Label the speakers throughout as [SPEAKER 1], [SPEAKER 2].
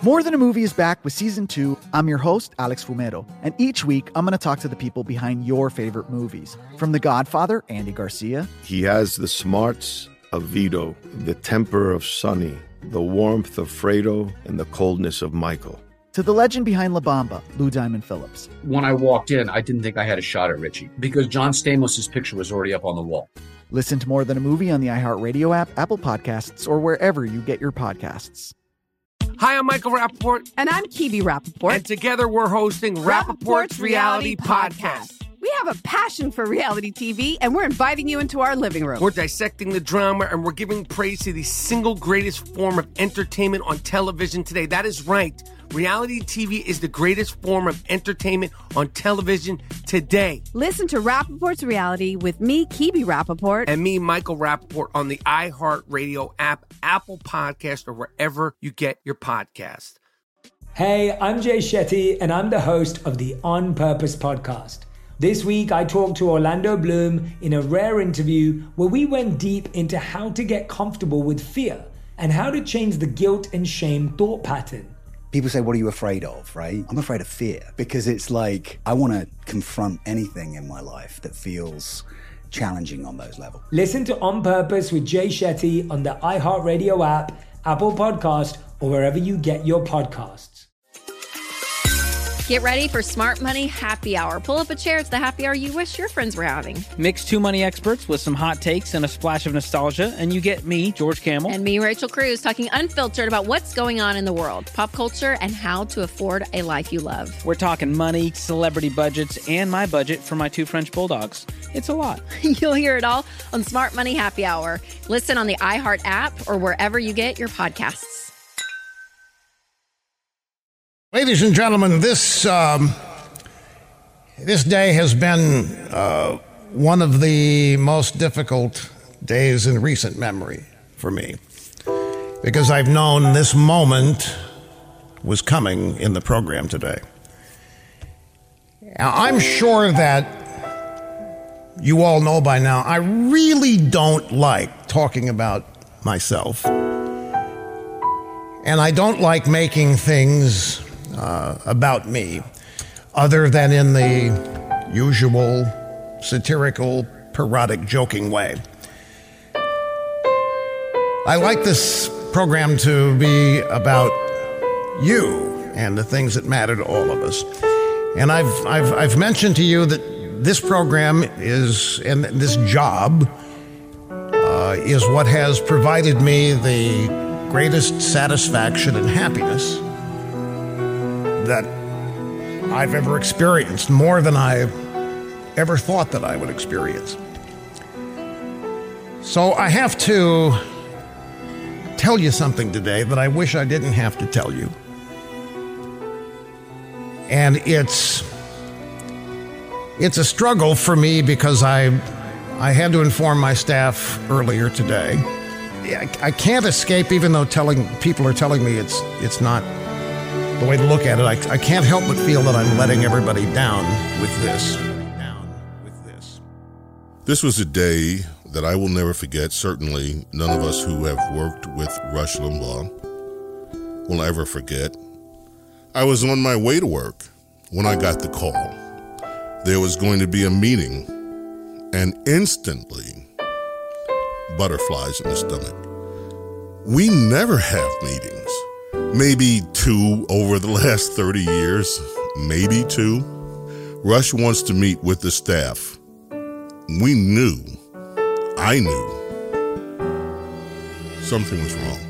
[SPEAKER 1] More Than a Movie is back with Season 2. I'm your host, Alex Fumero, and each week I'm going to talk to the people behind your favorite movies. From The Godfather, Andy Garcia.
[SPEAKER 2] He has the smarts of Vito, the temper of Sonny, the warmth of Fredo, and the coldness of Michael.
[SPEAKER 1] To the legend behind La Bamba, Lou Diamond Phillips.
[SPEAKER 3] When I walked in, I didn't think I had a shot at Richie because John Stamos' picture was already up on the wall.
[SPEAKER 1] Listen to More Than a Movie on the iHeartRadio app, Apple Podcasts, or wherever you get your podcasts.
[SPEAKER 4] Hi, I'm Michael Rappaport.
[SPEAKER 5] And I'm Kibi Rappaport.
[SPEAKER 4] And together we're hosting Rappaport's Reality Podcast.
[SPEAKER 5] We have a passion for reality TV, and we're inviting you into our living room.
[SPEAKER 4] We're dissecting the drama, and we're giving praise to the single greatest form of entertainment on television today. That is right. Reality TV is the greatest form of entertainment on television today.
[SPEAKER 5] Listen to Rappaport's Reality with me, Kibi Rappaport.
[SPEAKER 4] And me, Michael Rappaport, on the iHeartRadio app, Apple Podcast, or wherever you get your podcast.
[SPEAKER 6] Hey, I'm Jay Shetty, and I'm the host of the On Purpose podcast. This week, I talked to Orlando Bloom in a rare interview where we went deep into how to get comfortable with fear and how to change the guilt and shame thought pattern.
[SPEAKER 7] People say, what are you afraid of, right? I'm afraid of fear because it's like I want to confront anything in my life that feels challenging on those levels.
[SPEAKER 6] Listen to On Purpose with Jay Shetty on the iHeartRadio app, Apple Podcast, or wherever you get your podcasts.
[SPEAKER 8] Get ready for Smart Money Happy Hour. Pull up a chair. It's the happy hour you wish your friends were having.
[SPEAKER 9] Mix two money experts with some hot takes and a splash of nostalgia, and you get me, George Camel.
[SPEAKER 8] And me, Rachel Cruz, talking unfiltered about what's going on in the world, pop culture, and how to afford a life you love.
[SPEAKER 9] We're talking money, celebrity budgets, and my budget for my 2 French bulldogs. It's a lot.
[SPEAKER 8] You'll hear it all on Smart Money Happy Hour. Listen on the iHeart app or wherever you get your podcasts.
[SPEAKER 10] Ladies and gentlemen, this day has been one of the most difficult days in recent memory for me, because I've known this moment was coming in the program today. Now, I'm sure that you all know by now, I really don't like talking about myself, and I don't like making things about me, other than in the usual satirical, parodic, joking way. I like this program to be about you and the things that matter to all of us. And I've mentioned to you that this program is, and this job is what has provided me the greatest satisfaction and happiness that I've ever experienced, more than I ever thought that I would experience. So I have to tell you something today that I wish I didn't have to tell you. And it's a struggle for me because I had to inform my staff earlier today. I can't escape, even though people are telling me it's not the way to look at it. I can't help but feel that I'm letting everybody down with this.
[SPEAKER 11] This was a day that I will never forget. Certainly none of us who have worked with Rush Limbaugh will ever forget. I was on my way to work when I got the call. There was going to be a meeting, and instantly, butterflies in the stomach. We never have meetings. Maybe 2 over the last 30 years, maybe 2. Rush wants to meet with the staff. We knew, I knew, something was wrong.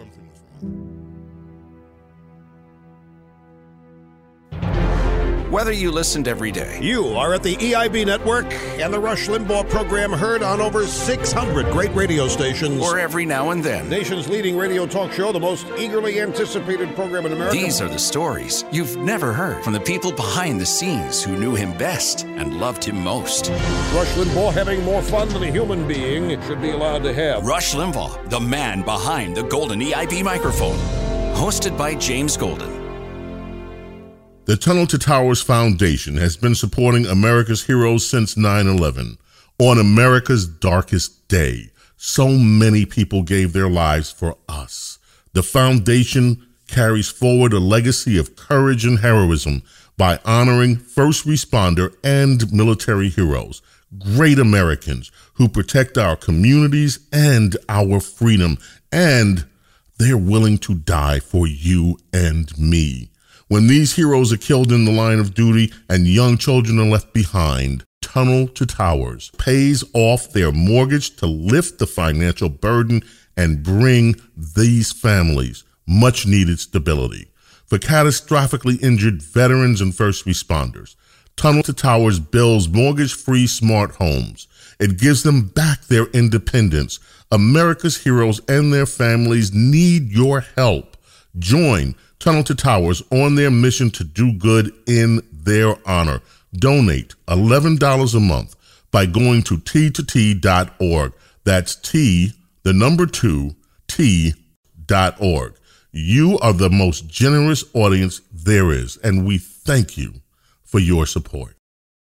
[SPEAKER 12] Whether you listened every day,
[SPEAKER 13] you are at the EIB network and the Rush Limbaugh program, heard on over 600 great radio stations,
[SPEAKER 12] or every now and then.
[SPEAKER 13] Nation's leading radio talk show, the most eagerly anticipated program in America.
[SPEAKER 12] These are the stories you've never heard from the people behind the scenes who knew him best and loved him most.
[SPEAKER 13] Rush Limbaugh, having more fun than a human being should be allowed to have.
[SPEAKER 12] Rush Limbaugh, the man behind the golden EIB microphone. Hosted by James Golden.
[SPEAKER 11] The Tunnel to Towers Foundation has been supporting America's heroes since 9/11. On America's darkest day, so many people gave their lives for us. The foundation carries forward a legacy of courage and heroism by honoring first responder and military heroes, great Americans who protect our communities and our freedom, and they're willing to die for you and me. When these heroes are killed in the line of duty and young children are left behind, Tunnel to Towers pays off their mortgage to lift the financial burden and bring these families much needed stability. For catastrophically injured veterans and first responders, Tunnel to Towers builds mortgage-free smart homes. It gives them back their independence. America's heroes and their families need your help. Join Tunnel to Towers on their mission to do good in their honor. Donate $11 a month by going to t2t.org. That's T, the number 2, T.org. You are the most generous audience there is, and we thank you for your support.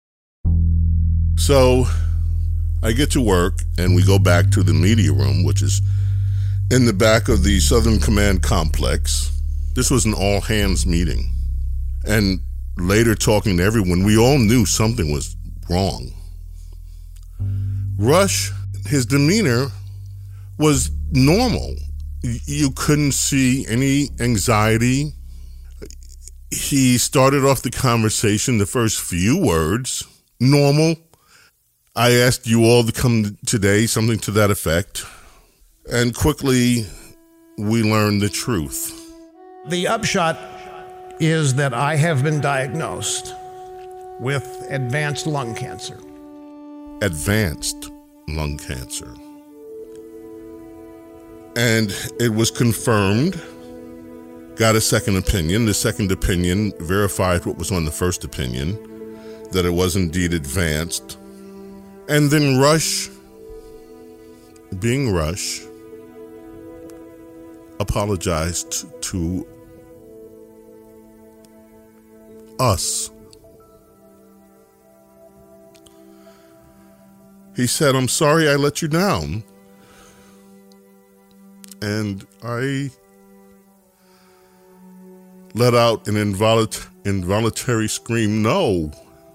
[SPEAKER 11] So I get to work, and we go back to the media room, which is in the back of the Southern Command complex. This was an all-hands meeting. And later, talking to everyone, we all knew something was wrong. Rush, his demeanor was normal. You couldn't see any anxiety. He started off the conversation, the first few words, normal. I asked you all to come today, something to that effect. And quickly, we learned the truth.
[SPEAKER 10] The upshot is that I have been diagnosed with advanced lung cancer.
[SPEAKER 11] Advanced lung cancer. And it was confirmed, got a second opinion. The second opinion verified what was on the first opinion, that it was indeed advanced. And then Rush, being Rush, apologized to us. He said, "I'm sorry I let you down." And I let out an involuntary scream. No,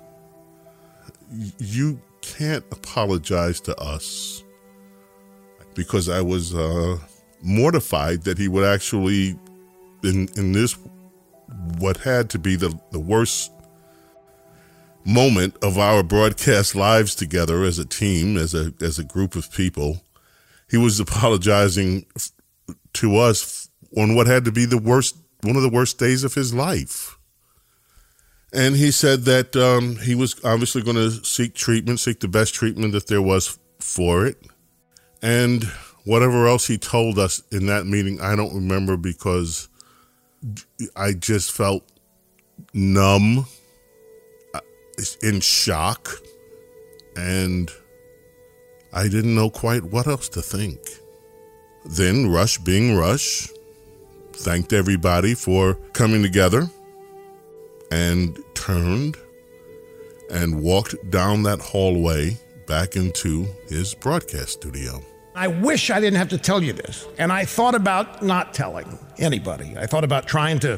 [SPEAKER 11] you can't apologize to us, because I was mortified that he would actually, in this, what had to be the worst moment of our broadcast lives together as a team, as a group of people, he was apologizing to us on what had to be one of the worst days of his life. And he said that he was obviously going to seek the best treatment that there was for it. And whatever else he told us in that meeting, I don't remember, because I just felt numb, in shock, and I didn't know quite what else to think. Then Rush, being Rush, thanked everybody for coming together and turned and walked down that hallway back into his broadcast studio.
[SPEAKER 10] I wish I didn't have to tell you this. And I thought about not telling anybody. I thought about trying to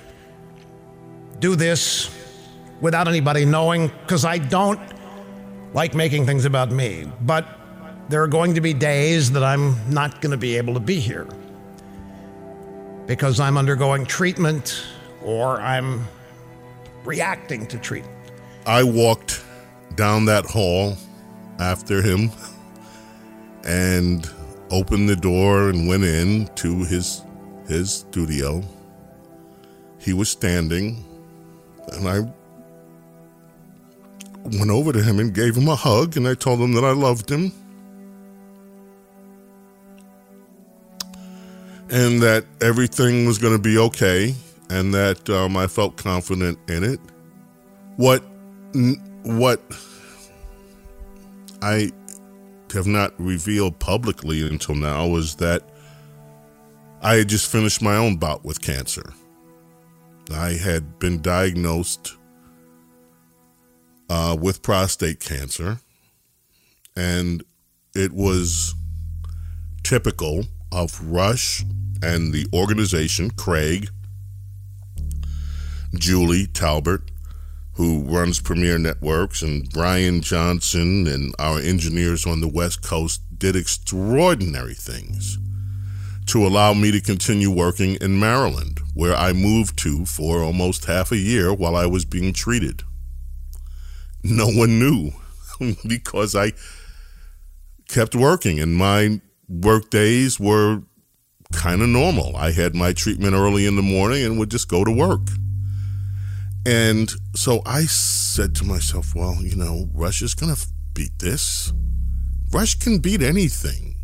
[SPEAKER 10] do this without anybody knowing, because I don't like making things about me. But there are going to be days that I'm not going to be able to be here because I'm undergoing treatment or I'm reacting to treatment.
[SPEAKER 11] I walked down that hall after him and opened the door and went in to his studio. He was standing, and I went over to him and gave him a hug, and I told him that I loved him and that everything was going to be okay, and that I felt confident in it. What I have not revealed publicly until now was that I had just finished my own bout with cancer. I had been diagnosed with prostate cancer, and it was typical of Rush and the organization, Craig, Julie Talbert, who runs Premier Networks, and Brian Johnson and our engineers on the West Coast did extraordinary things to allow me to continue working in Maryland, where I moved to for almost half a year while I was being treated. No one knew because I kept working, and my work days were kind of normal. I had my treatment early in the morning and would just go to work. And so I said to myself, well, Rush is going to beat this. Rush can beat anything.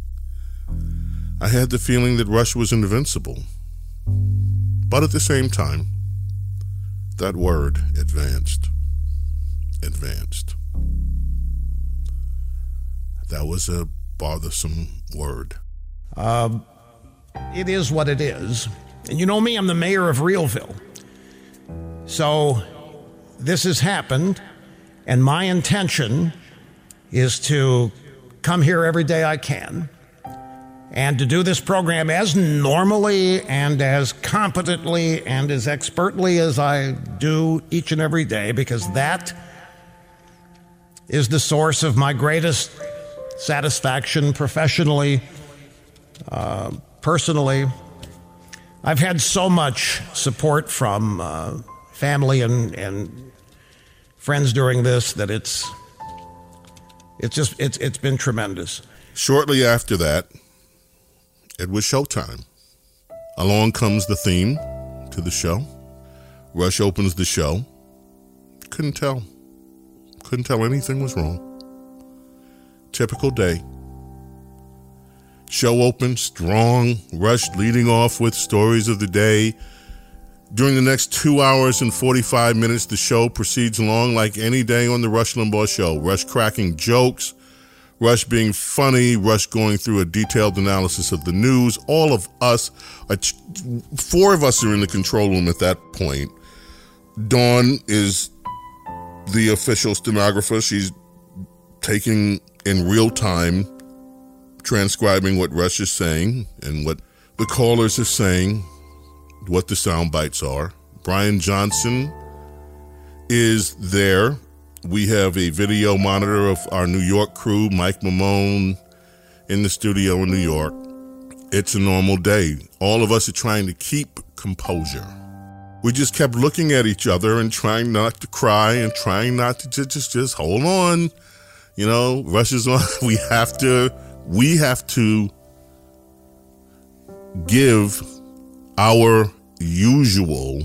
[SPEAKER 11] I had the feeling that Rush was invincible. But at the same time, that word, advanced. That was a bothersome word.
[SPEAKER 10] It is what it is. And you know me, I'm the mayor of Realville. So this has happened, and my intention is to come here every day I can and to do this program as normally and as competently and as expertly as I do each and every day, because that is the source of my greatest satisfaction professionally, personally. I've had so much support from family and friends during this that it's been tremendous.
[SPEAKER 11] Shortly after that, it was showtime. Along comes the theme to the show. Rush opens the show. Couldn't tell anything was wrong. Typical day. Show opened strong. Rush leading off with stories of the day. During the next 2 hours and 45 minutes, the show proceeds along like any day on the Rush Limbaugh Show. Rush cracking jokes, Rush being funny, Rush going through a detailed analysis of the news. All of us, 4 of us are in the control room at that point. Dawn is the official stenographer. She's taking in real time, transcribing what Rush is saying and what the callers are saying, what the sound bites are. Brian Johnson is there. We have a video monitor of our New York crew, Mike Mamone, in the studio in New York. It's a normal day. All of us are trying to keep composure. We just kept looking at each other and trying not to cry and trying not to just hold on. Rush is on. We have to give our usual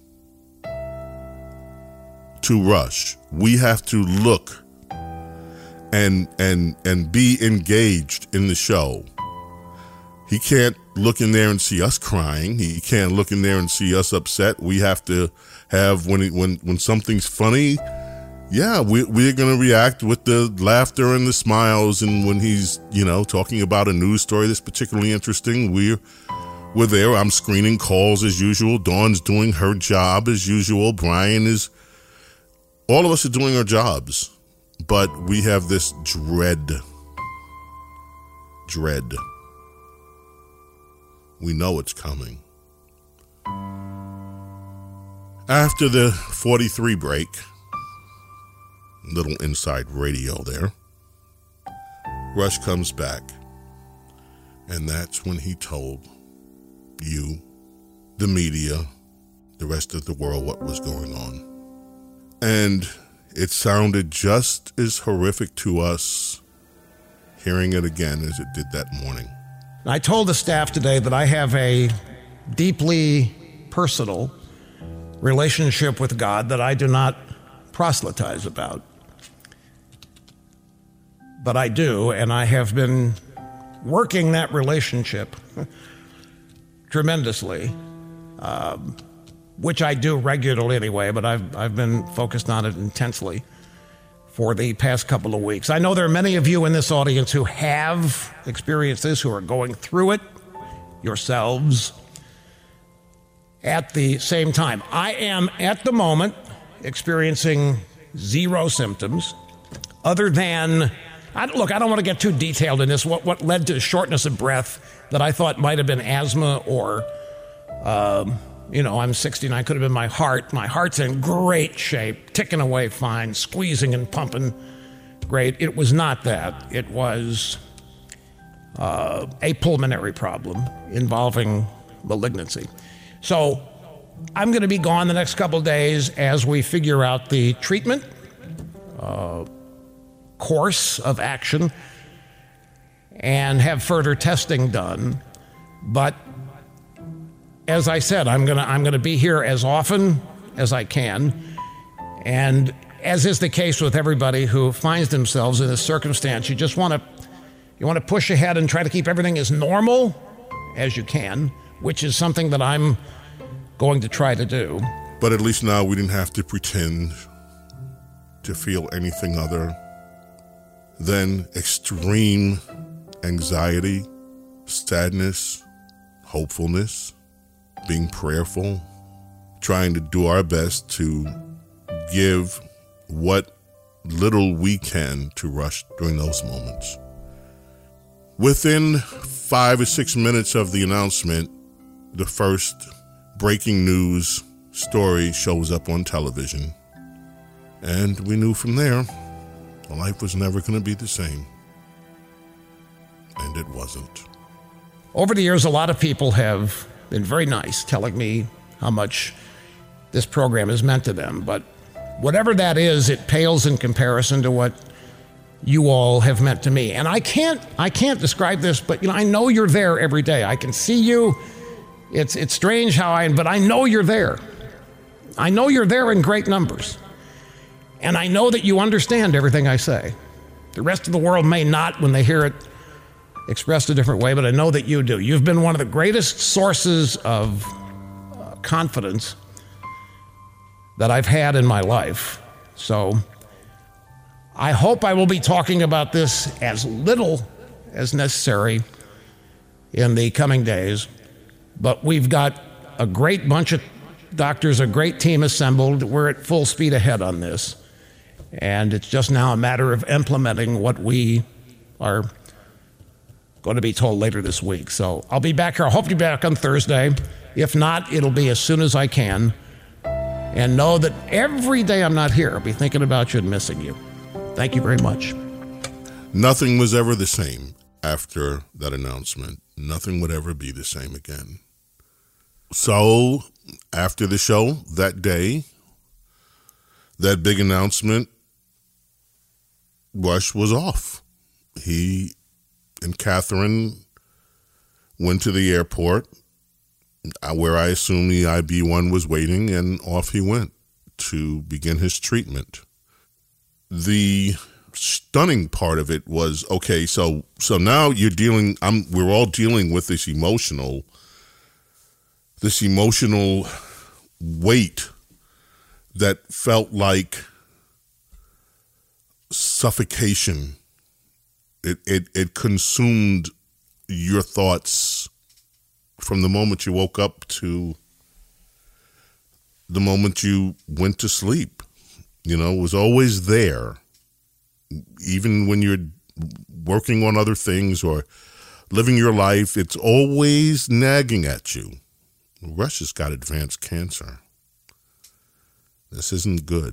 [SPEAKER 11] to Rush. We have to look and be engaged in the show. He can't look in there and see us crying. He can't look in there and see us upset. We have to have, when something's funny, we're going to react with the laughter and the smiles. And when he's, talking about a news story that's particularly interesting, we're there. I'm screening calls as usual. Dawn's doing her job as usual. Brian is. All of us are doing our jobs, but we have this dread. We know it's coming. After the 43 break, little inside radio there, Rush comes back, and that's when he told you, the media, the rest of the world, what was going on. And it sounded just as horrific to us hearing it again as it did that morning.
[SPEAKER 10] I told the staff today that I have a deeply personal relationship with God that I do not proselytize about. But I do, and I have been working that relationship tremendously, which I do regularly anyway, but I've been focused on it intensely for the past couple of weeks. I know there are many of you in this audience who have experienced this, who are going through it yourselves at the same time. I am, at the moment, experiencing 0 symptoms other than, I don't want to get too detailed in this, what led to shortness of breath that I thought might have been asthma or I'm 69, could have been my heart. My heart's in great shape, ticking away fine, squeezing and pumping great. It was not that. It was a pulmonary problem involving malignancy. So I'm going to be gone the next couple of days as we figure out the treatment course of action and have further testing done. But as I said, I'm going to be here as often as I can. And as is the case with everybody who finds themselves in this circumstance, you just want to push ahead and try to keep everything as normal as you can, which is something that I'm going to try to do.
[SPEAKER 11] But at least now we didn't have to pretend to feel anything other than extreme anxiety, sadness, hopefulness, being prayerful, trying to do our best to give what little we can to Rush during those moments. Within 5 or 6 minutes of the announcement, the first breaking news story shows up on television. And we knew from there, life was never going to be the same. And it wasn't.
[SPEAKER 10] Over the years, a lot of people have been very nice, telling me how much this program has meant to them. But whatever that is, it pales in comparison to what you all have meant to me. And I can't describe this, but I know you're there every day. I can see you. It's strange but I know you're there. I know you're there in great numbers. And I know that you understand everything I say. The rest of the world may not when they hear it expressed a different way, but I know that you do. You've been one of the greatest sources of confidence that I've had in my life. So I hope I will be talking about this as little as necessary in the coming days. But we've got a great bunch of doctors, a great team assembled. We're at full speed ahead on this. And it's just now a matter of implementing what we are going to be told later this week. So I'll be back here. I hope to be back on Thursday. If not, it'll be as soon as I can. And know that every day I'm not here, I'll be thinking about you and missing you. Thank you very much.
[SPEAKER 11] Nothing was ever the same after that announcement. Nothing would ever be the same again. So after the show that day, that big announcement, Rush was off. He and Catherine went to the airport where I assume the IB-1 was waiting, and off he went to begin his treatment. The stunning part of it was, okay, so now we're all dealing with this emotional weight that felt like suffocation. It consumed your thoughts from the moment you woke up to the moment you went to sleep. It was always there. Even when you're working on other things or living your life, it's always nagging at you. Rush has got advanced cancer. This isn't good.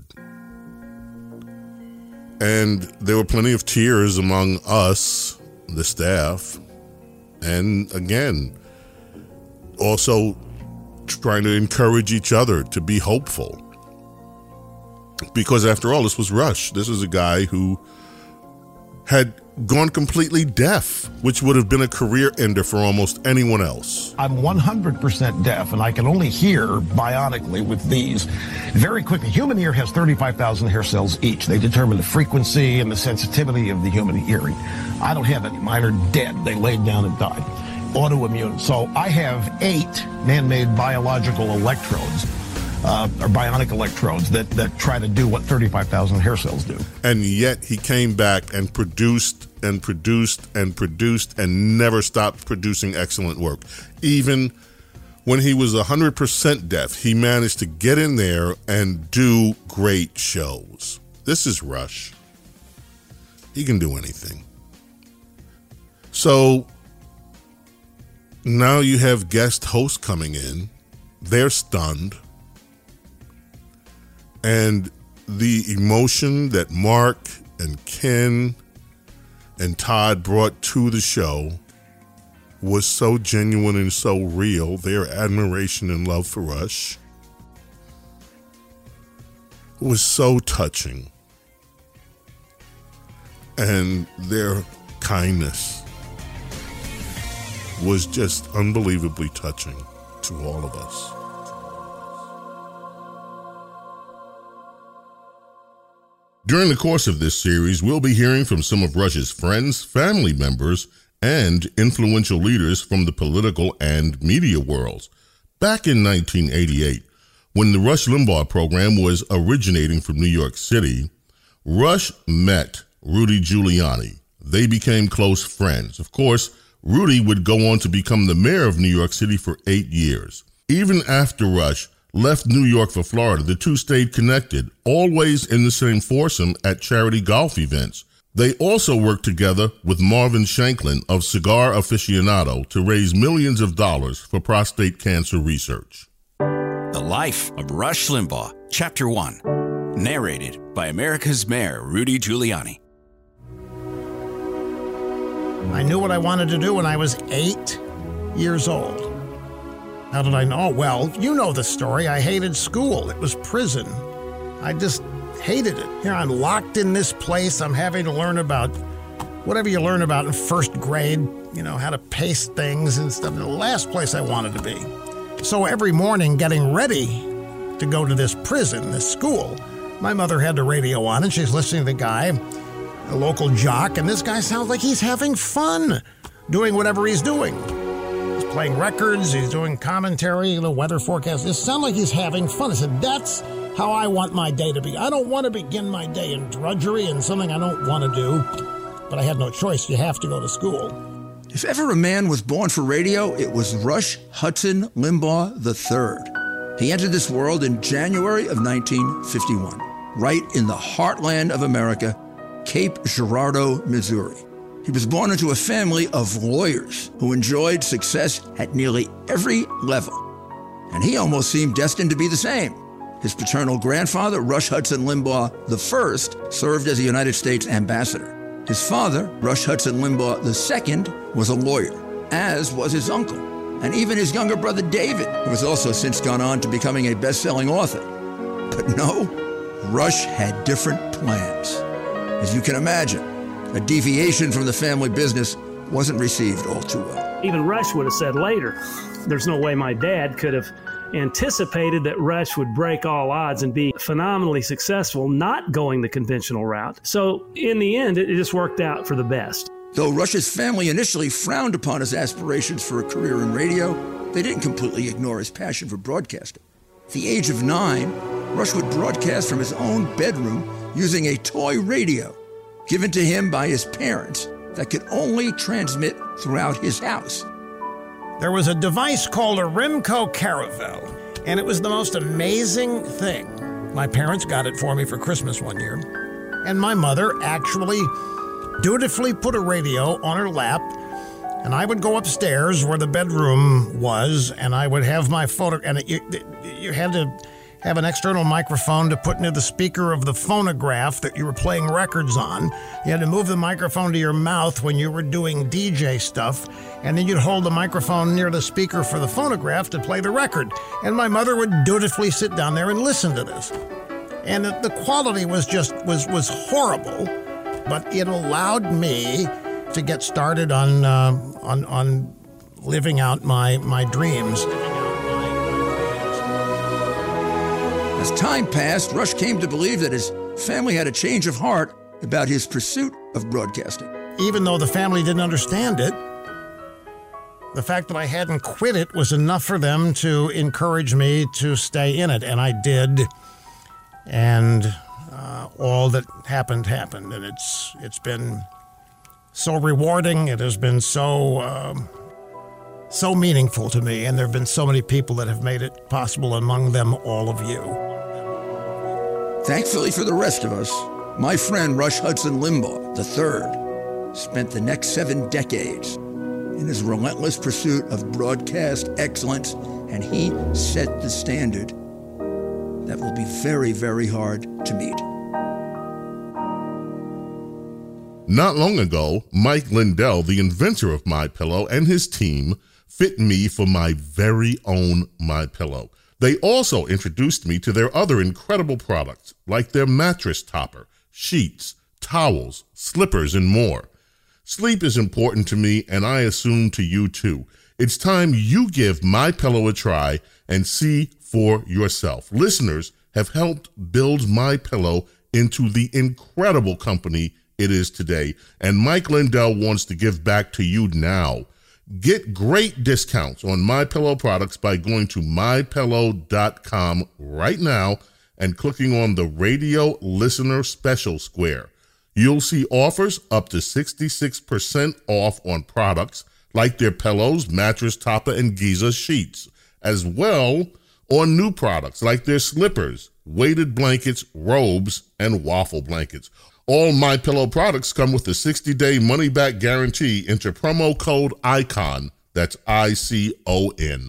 [SPEAKER 11] And there were plenty of tears among us, the staff, and again, also trying to encourage each other to be hopeful. Because after all, this was Rush. This is a guy who had gone completely deaf, which would have been a career ender for almost anyone else.
[SPEAKER 13] I'm 100% deaf, and I can only hear bionically with these. Very quickly, human ear has 35,000 hair cells each. They determine the frequency and the sensitivity of the human hearing. I don't have any. Mine are dead. They laid down and died. Autoimmune. So I have 8 man-made biological electrodes, or bionic electrodes that try to do what 35,000 hair cells do.
[SPEAKER 11] And yet he came back and produced and produced and produced and never stopped producing excellent work. Even when he was 100% deaf, he managed to get in there and do great shows. This is Rush. He can do anything. So now you have guest hosts coming in they're stunned. And the emotion that Mark and Ken and Todd brought to the show was so genuine and so real. Their admiration and love for Rush was so touching. And their kindness was just unbelievably touching to all of us. During the course of this series, we'll be hearing from some of Rush's friends, family members, and influential leaders from the political and media worlds. Back in 1988, when the Rush Limbaugh program was originating from New York City, Rush met Rudy Giuliani. They became close friends. Of course, Rudy would go on to become the mayor of New York City for 8 years. Even after Rush left New York for Florida, the two stayed connected, always in the same foursome at charity golf events. They also worked together with Marvin Shanklin of Cigar Aficionado to raise millions of dollars for prostate cancer research.
[SPEAKER 12] The Life of Rush Limbaugh, Chapter 1, narrated by America's Mayor Rudy Giuliani.
[SPEAKER 10] I knew what I wanted to do when I was 8 years old. How did I know? Well, you know the story. I hated school. It was prison. I just hated it. Here I'm locked in this place. I'm having to learn about whatever you learn about in first grade, you know, how to paste things and stuff. The last place I wanted to be. So every morning getting ready to go to this prison, this school, my mother had the radio on and she's listening to the guy, a local jock, and this guy sounds like he's having fun doing whatever he's doing. He's playing records, he's doing commentary, the weather forecast. It sounds like he's having fun. I said, that's how I want my day to be. I don't want to begin my day in drudgery and something I don't want to do, but I had no choice. You have to go to school.
[SPEAKER 14] If ever a man was born for radio, it was Rush Hudson Limbaugh III. He entered this world in January of 1951, right in the heartland of America, Cape Girardeau, Missouri. He was born into a family of lawyers who enjoyed success at nearly every level. And he almost seemed destined to be the same. His paternal grandfather, Rush Hudson Limbaugh I, served as a United States ambassador. His father, Rush Hudson Limbaugh II, was a lawyer, as was his uncle, and even his younger brother David, who has also since gone on to becoming a best-selling author. But no, Rush had different plans. As you can imagine, a deviation from the family business wasn't received all too well.
[SPEAKER 15] Even Rush would have said later, there's no way my dad could have anticipated that Rush would break all odds and be phenomenally successful, not going the conventional route. So in the end, it just worked out for the best.
[SPEAKER 14] Though Rush's family initially frowned upon his aspirations for a career in radio, they didn't completely ignore his passion for broadcasting. At the age of 9, Rush would broadcast from his own bedroom using a toy radio given to him by his parents that could only transmit throughout his house.
[SPEAKER 10] There was a device called a Remco Caravelle, and it was the most amazing thing. My parents got it for me for Christmas one year, and my mother actually dutifully put a radio on her lap, and I would go upstairs where the bedroom was, and I would have my photo, and you had to have an external microphone to put near the speaker of the phonograph that you were playing records on. You had to move the microphone to your mouth when you were doing DJ stuff, and then you'd hold the microphone near the speaker for the phonograph to play the record. And my mother would dutifully sit down there and listen to this. And the quality was horrible, but it allowed me to get started on living out my dreams.
[SPEAKER 14] As time passed, Rush came to believe that his family had a change of heart about his pursuit of broadcasting.
[SPEAKER 10] Even though the family didn't understand it, the fact that I hadn't quit it was enough for them to encourage me to stay in it, and I did. And all that happened, and it's been so rewarding. It has been so meaningful to me, and there have been so many people that have made it possible, among them all of you.
[SPEAKER 14] Thankfully for the rest of us, my friend Rush Hudson Limbaugh III spent the next 7 decades in his relentless pursuit of broadcast excellence and he set the standard that will be very, very hard to meet.
[SPEAKER 11] Not long ago, Mike Lindell, the inventor of MyPillow, and his team fit me for my very own MyPillow. They also introduced me to their other incredible products, like their mattress topper, sheets, towels, slippers, and more. Sleep is important to me, and I assume to you too. It's time you give MyPillow a try and see for yourself. Listeners have helped build MyPillow into the incredible company it is today, and Mike Lindell wants to give back to you now. Get great discounts on MyPillow products by going to MyPillow.com right now and clicking on the Radio Listener Special square. You'll see offers up to 66% off on products like their pillows, mattress topper, and Giza sheets, as well on new products like their slippers, weighted blankets, robes, and waffle blankets. All MyPillow products come with a 60-day money-back guarantee. Enter promo code ICON, that's ICON.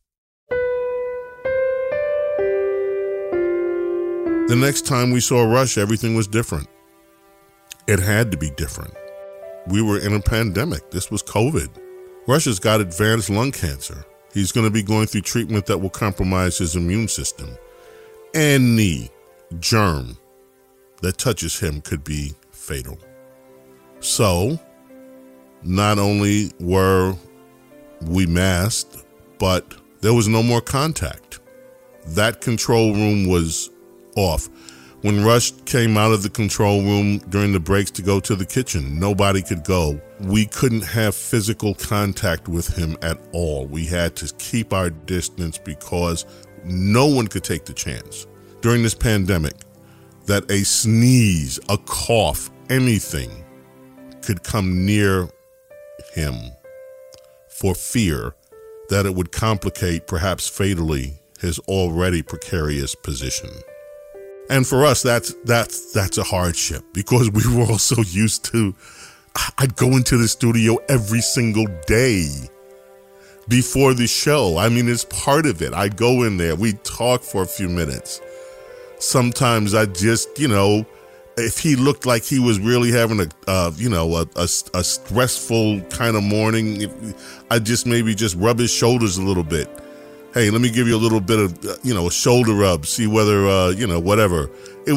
[SPEAKER 11] The next time we saw Rush, everything was different. It had to be different. We were in a pandemic. This was COVID. Rush has got advanced lung cancer. He's going to be going through treatment that will compromise his immune system. Any germ that touches him could be fatal. So, not only were we masked, but there was no more contact. That control room was off. When Rush came out of the control room during the breaks to go to the kitchen, nobody could go. We couldn't have physical contact with him at all. We had to keep our distance because no one could take the chance during this pandemic that a sneeze, a cough, anything could come near him for fear that it would complicate, perhaps fatally, his already precarious position. And for us, that's a hardship because we were all so used to, I'd go into the studio every single day before the show. I mean, it's part of it. I'd go in there, we'd talk for a few minutes. Sometimes I just, if he looked like he was really having a stressful kind of morning, I'd just maybe just rub his shoulders a little bit. Hey, let me give you a little bit of, a shoulder rub, see whether, whatever.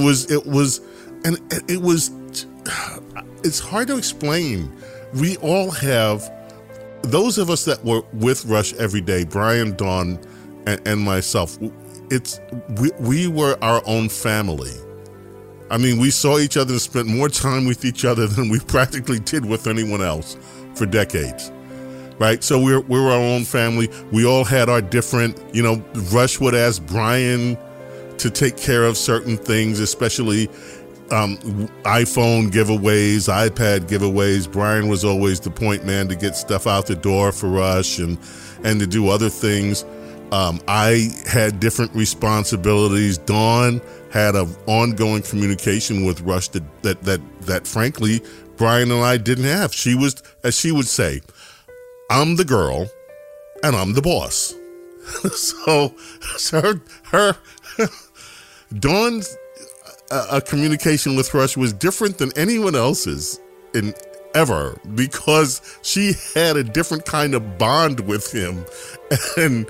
[SPEAKER 11] It's hard to explain. We all have, those of us that were with Rush every day, Brian, Dawn, and myself, we were our own family. I mean, we saw each other and spent more time with each other than we practically did with anyone else for decades, right? So we were our own family. We all had our different, Rush would ask Brian to take care of certain things, especially iPhone giveaways, iPad giveaways. Brian was always the point man to get stuff out the door for Rush and to do other things. I had different responsibilities. Dawn had an ongoing communication with Rush that frankly, Brian and I didn't have. She was, as she would say, I'm the girl and I'm the boss. so her Dawn's communication with Rush was different than anyone else's ever because she had a different kind of bond with him, and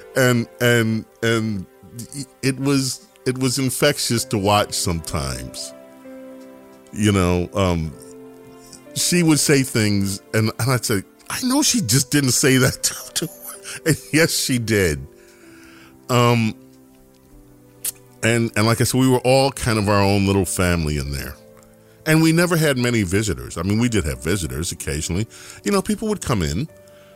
[SPEAKER 11] it was infectious to watch sometimes. She would say things and I'd say, I know she just didn't say that to her. And yes, she did. And like I said, we were all kind of our own little family in there. And we never had many visitors. I mean, we did have visitors occasionally. People would come in.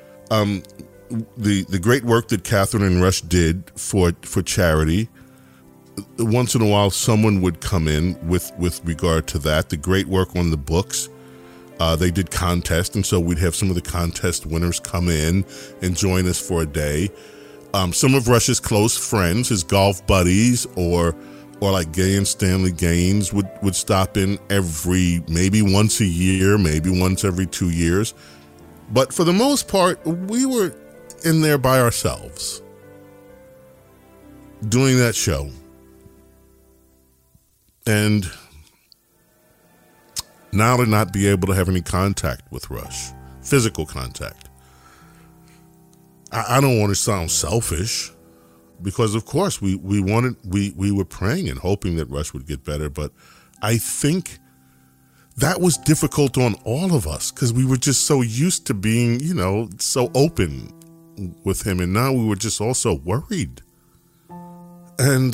[SPEAKER 11] The great work that Catherine and Rush did for charity, once in a while someone would come in with regard to that. The great work on the books. They did contests, and so we'd have some of the contest winners come in and join us for a day. Some of Rush's close friends, his golf buddies, or like Gay and Stanley Gaines would stop in maybe once a year, maybe once every 2 years. But for the most part, we were in there by ourselves. doing that show. And now to not be able to have any contact with Rush, physical contact. I don't want to sound selfish, because of course we were praying and hoping that Rush would get better, but I think that was difficult on all of us because we were just so used to being, so open with him, and now we were just also worried. And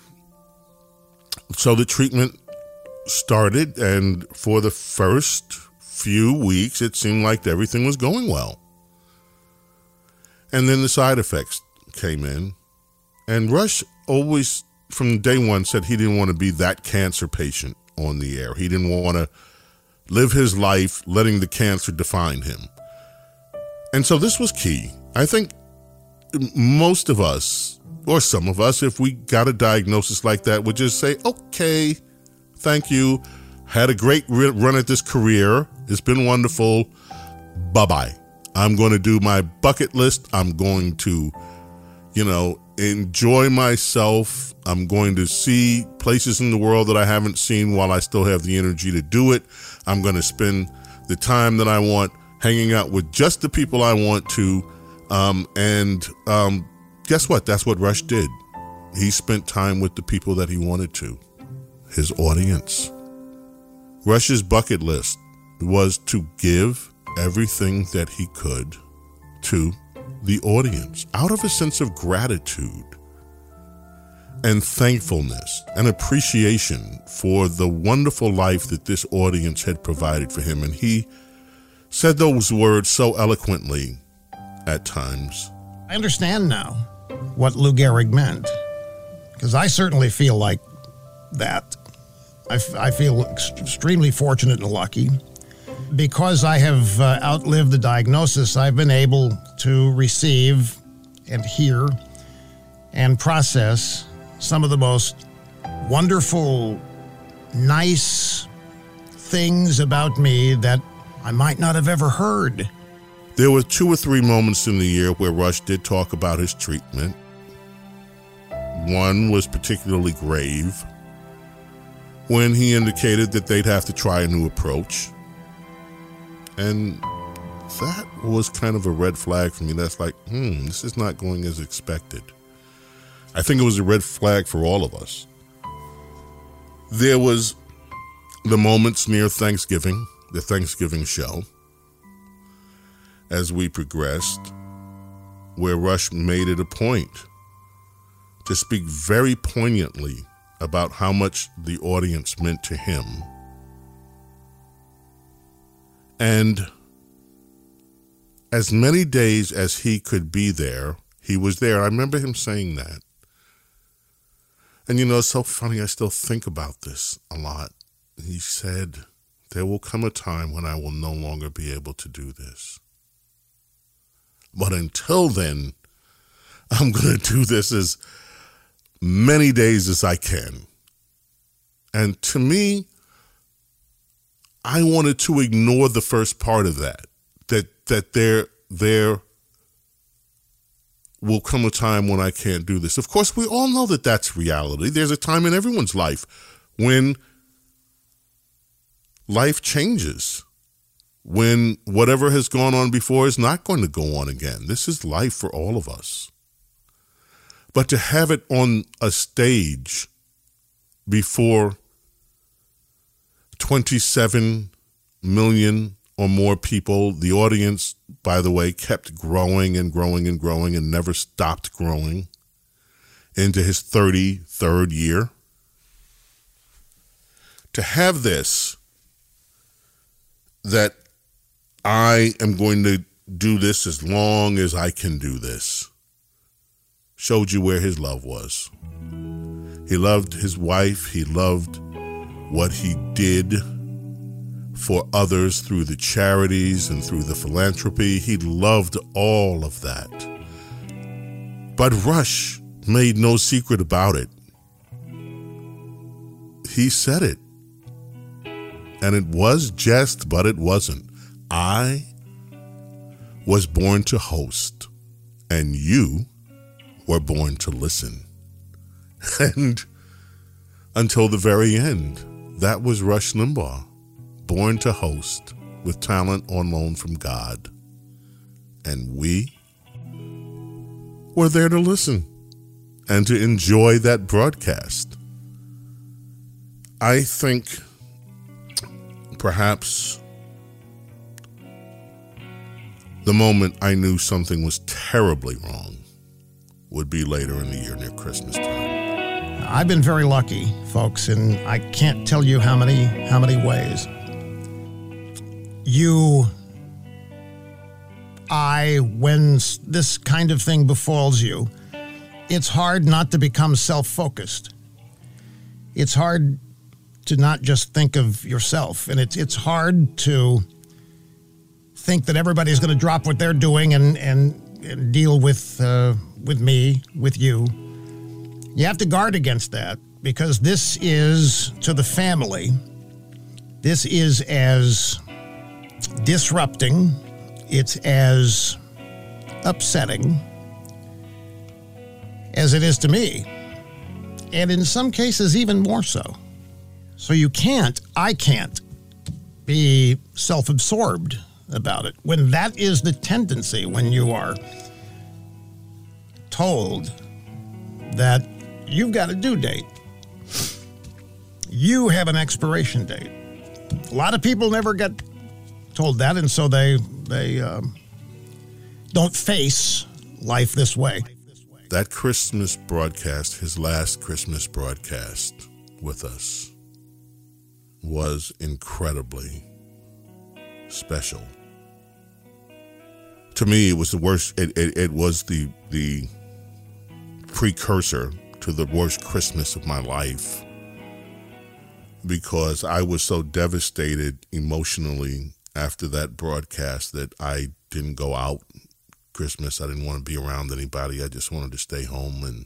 [SPEAKER 11] so the treatment started, and for the first few weeks, it seemed like everything was going well. And then the side effects came in, and Rush always, from day one, said he didn't want to be that cancer patient on the air. He didn't want to live his life letting the cancer define him. And so this was key. I think most of us, or some of us, if we got a diagnosis like that, would just say, okay, thank you. Had a great run at this career. It's been wonderful. Bye-bye. I'm going to do my bucket list. I'm going to, enjoy myself. I'm going to see places in the world that I haven't seen while I still have the energy to do it. I'm going to spend the time that I want hanging out with just the people I want to. Guess what? That's what Rush did. He spent time with the people that he wanted to, his audience. Rush's bucket list was to give everything that he could to the audience out of a sense of gratitude and thankfulness and appreciation for the wonderful life that this audience had provided for him. And he said those words so eloquently at times.
[SPEAKER 10] I understand now what Lou Gehrig meant, because I certainly feel like that. I feel extremely fortunate and lucky. Because I have outlived the diagnosis, I've been able to receive and hear and process some of the most wonderful, nice things about me that I might not have ever heard.
[SPEAKER 11] There were 2 or 3 moments in the year where Rush did talk about his treatment. One was particularly grave, when he indicated that they'd have to try a new approach. And that was kind of a red flag for me. That's like, this is not going as expected. I think it was a red flag for all of us. There was the moments near Thanksgiving, the Thanksgiving show, as we progressed, where Rush made it a point to speak very poignantly about how much the audience meant to him. And as many days as he could be there, he was there. I remember him saying that. And it's so funny, I still think about this a lot. He said, there will come a time when I will no longer be able to do this. But until then, I'm going to do this as many days as I can. And to me, I wanted to ignore the first part of that there will come a time when I can't do this. Of course, we all know that that's reality. There's a time in everyone's life when life changes, when whatever has gone on before is not going to go on again. This is life for all of us. But to have it on a stage before 27 million or more people, the audience, by the way, kept growing and growing and growing and never stopped growing into his 33rd year. To have this, that I am going to do this as long as I can do this, showed you where his love was. He loved his wife. He loved what he did for others through the charities and through the philanthropy. He loved all of that. But Rush made no secret about it. He said it. And it was jest, but it wasn't. I was born to host, and you were born to listen. And until the very end, that was Rush Limbaugh, born to host with talent on loan from God. And we were there to listen and to enjoy that broadcast. I think perhaps the moment I knew something was terribly wrong would be later in the year near Christmas time.
[SPEAKER 10] I've been very lucky, folks, and I can't tell you how many ways. When this kind of thing befalls you, it's hard not to become self-focused. It's hard to not just think of yourself, and it's hard to think that everybody's going to drop what they're doing and deal with me, with you. You have to guard against that, because this is, to the family, this is as disrupting, it's as upsetting as it is to me, and in some cases even more so. So I can't be self-absorbed about it. When that is the tendency, when you are told that you've got a due date, you have an expiration date. A lot of people never get told that, and so they don't face life this way.
[SPEAKER 11] That Christmas broadcast, his last Christmas broadcast with us, was incredibly special. To me, it was the worst. It was the precursor to the worst Christmas of my life, because I was so devastated emotionally after that broadcast that I didn't go out Christmas. I didn't want to be around anybody. I just wanted to stay home and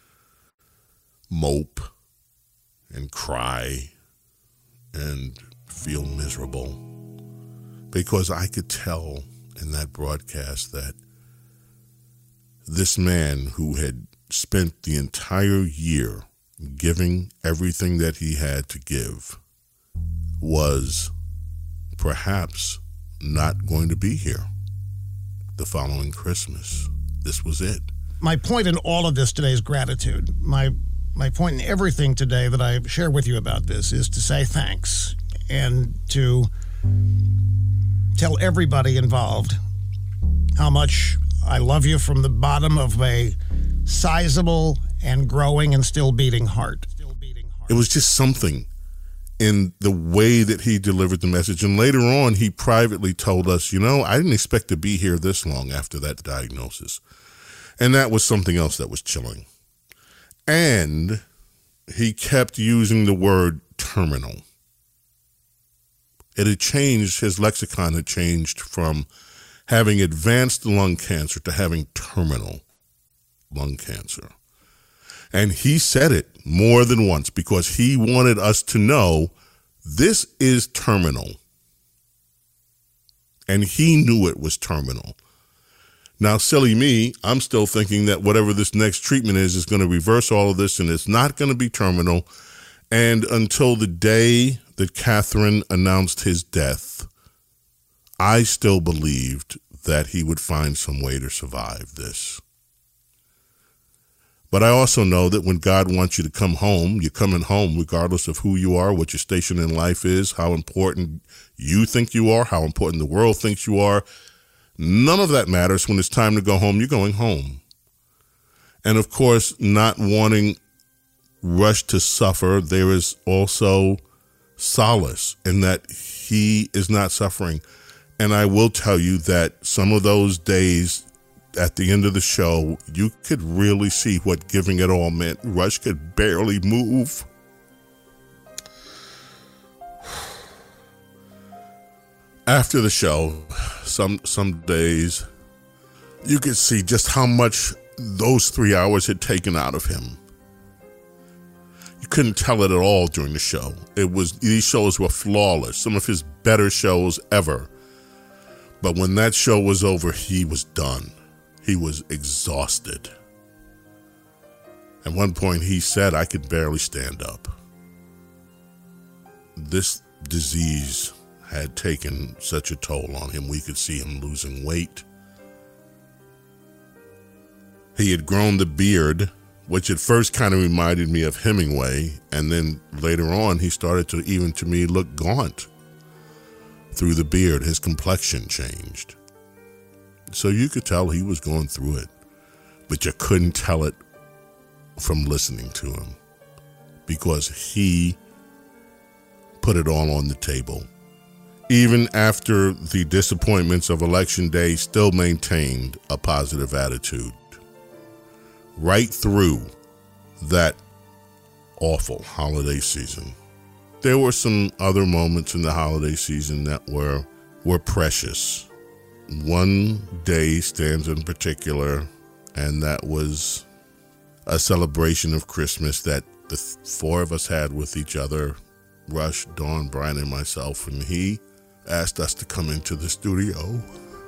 [SPEAKER 11] mope and cry and feel miserable, because I could tell in that broadcast that this man who had spent the entire year giving everything that he had to give was perhaps not going to be here the following Christmas. This was it.
[SPEAKER 10] My point in all of this today is gratitude. My point in everything today that I share with you about this is to say thanks and to tell everybody involved how much I love you from the bottom of a sizable and growing and still beating heart.
[SPEAKER 11] It was just something in the way that he delivered the message. And later on, he privately told us, I didn't expect to be here this long after that diagnosis. And that was something else that was chilling. And he kept using the word terminal. It had changed, his lexicon had changed from having advanced lung cancer to having terminal lung cancer. And he said it more than once because he wanted us to know this is terminal. And he knew it was terminal. Now, silly me, I'm still thinking that whatever this next treatment is going to reverse all of this, and it's not going to be terminal. And until the day that Catherine announced his death, I still believed that he would find some way to survive this. But I also know that when God wants you to come home, you're coming home regardless of who you are, what your station in life is, how important you think you are, how important the world thinks you are. None of that matters. When it's time to go home, you're going home. And of course, not wanting Rush to suffer, there is also solace in that he is not suffering. And I will tell you that some of those days at the end of the show, you could really see what giving it all meant. Rush could barely move. After the show, some days, you could see just how much those 3 hours had taken out of him. You couldn't tell it at all during the show. These shows were flawless, some of his better shows ever. But when that show was over, he was done. He was exhausted. At one point, he said, I could barely stand up. This disease had taken such a toll on him. We could see him losing weight. He had grown the beard, which at first kind of reminded me of Hemingway, and then later on he started to, even to me, look gaunt. Through the beard, his complexion changed. So you could tell he was going through it, but you couldn't tell it from listening to him because he put it all on the table. Even after the disappointments of Election Day, still maintained a positive attitude. Right through that awful holiday season. There were some other moments in the holiday season that were precious. One day stands in particular, and that was a celebration of Christmas that the four of us had with each other, Rush, Dawn, Brian, and myself, and he asked us to come into the studio.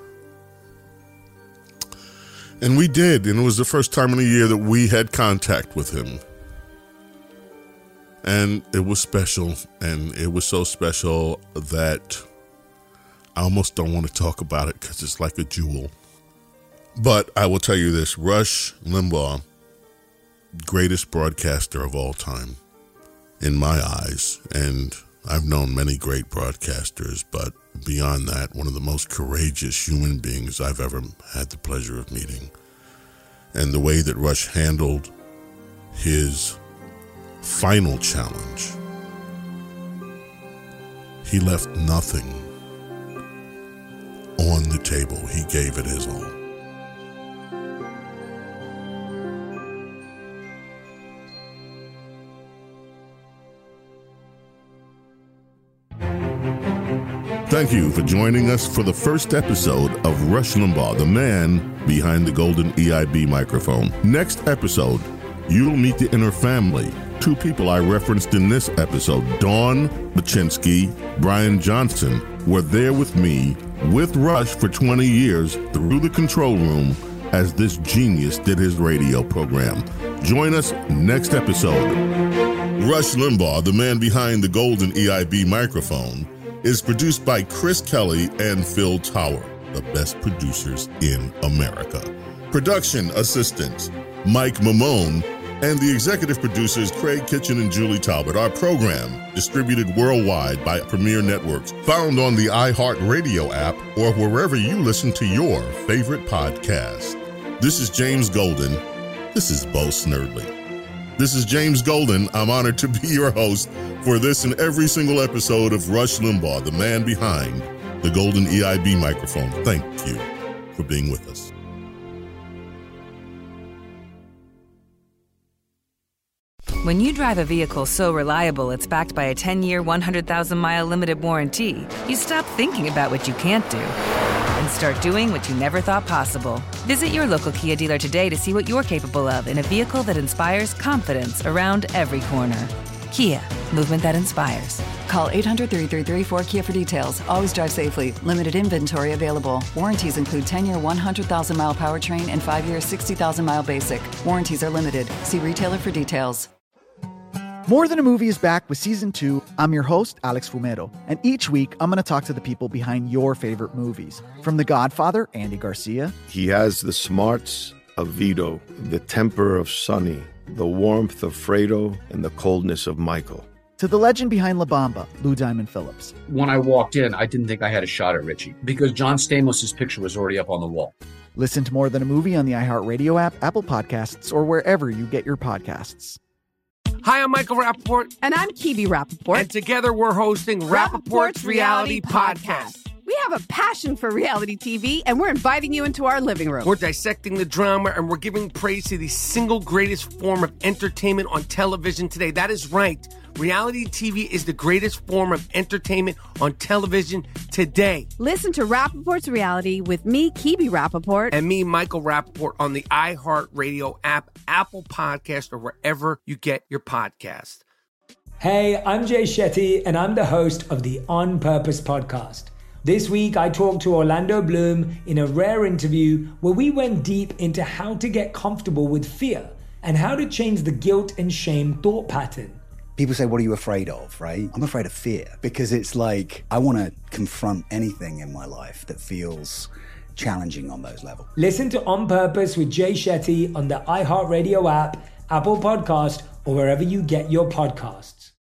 [SPEAKER 11] And we did, and it was the first time in a year that we had contact with him. And it was special, and it was so special that I almost don't want to talk about it because it's like a jewel. But I will tell you this, Rush Limbaugh, greatest broadcaster of all time, in my eyes, and I've known many great broadcasters, but beyond that, one of the most courageous human beings I've ever had the pleasure of meeting. And the way that Rush handled his final challenge, he left nothing on the table. He gave it his all. Thank you for joining us for the first episode of Rush Limbaugh, the man behind the golden EIB microphone. Next episode, you'll meet the inner family. Two people I referenced in this episode, Dawn Baczynski, Brian Johnson, were there with me, with Rush for 20 years through the control room as this genius did his radio program. Join us next episode. Rush Limbaugh, the man behind the golden EIB microphone, is produced by Chris Kelly and Phil Tower, the best producers in America. Production assistants, Mike Mamone, and the executive producers, Craig Kitchen and Julie Talbot. Our program, distributed worldwide by Premier Networks, found on the iHeartRadio app or wherever you listen to your favorite podcast. This is James Golden. This is Bo Snerdley. This is James Golden. I'm honored to be your host for this and every single episode of Rush Limbaugh, the man behind the golden EIB microphone. Thank you for being with us.
[SPEAKER 16] When you drive a vehicle so reliable it's backed by a 10-year, 100,000-mile limited warranty, you stop thinking about what you can't do and start doing what you never thought possible. Visit your local Kia dealer today to see what you're capable of in a vehicle that inspires confidence around every corner. Kia, movement that inspires.
[SPEAKER 17] Call 800-333-4KIA for details. Always drive safely. Limited inventory available. Warranties include 10-year 100,000-mile powertrain and 5-year 60,000-mile basic. Warranties are limited. See retailer for details.
[SPEAKER 1] More Than a Movie is back with Season 2. I'm your host, Alex Fumero, and each week I'm going to talk to the people behind your favorite movies. From The Godfather, Andy Garcia.
[SPEAKER 2] He has the smarts of Vito, the temper of Sonny, the warmth of Fredo, and the coldness of Michael.
[SPEAKER 1] To the legend behind La Bamba, Lou Diamond Phillips.
[SPEAKER 3] When I walked in, I didn't think I had a shot at Richie because John Stamos' picture was already up on the wall.
[SPEAKER 1] Listen to More Than a Movie on the iHeartRadio app, Apple Podcasts, or wherever you get your podcasts.
[SPEAKER 4] Hi, I'm Michael Rappaport.
[SPEAKER 5] And I'm Kibi Rappaport.
[SPEAKER 4] And together we're hosting Rappaport's Reality Podcast.
[SPEAKER 5] We have a passion for reality TV, and we're inviting you into our living room.
[SPEAKER 4] We're dissecting the drama, and we're giving praise to the single greatest form of entertainment on television today. That is right. Reality TV is the greatest form of entertainment on television today.
[SPEAKER 5] Listen to Rappaport's Reality with me, Kibi Rappaport.
[SPEAKER 4] And me, Michael Rappaport, on the iHeartRadio app, Apple Podcast, or wherever you get your podcast.
[SPEAKER 6] Hey, I'm Jay Shetty, and I'm the host of the On Purpose podcast. This week, I talked to Orlando Bloom in a rare interview where we went deep into how to get comfortable with fear and how to change the guilt and shame thought pattern.
[SPEAKER 7] People say, what are you afraid of, right? I'm afraid of fear because it's like I want to confront anything in my life that feels challenging on those levels.
[SPEAKER 6] Listen to On Purpose with Jay Shetty on the iHeartRadio app, Apple Podcast, or wherever you get your podcasts.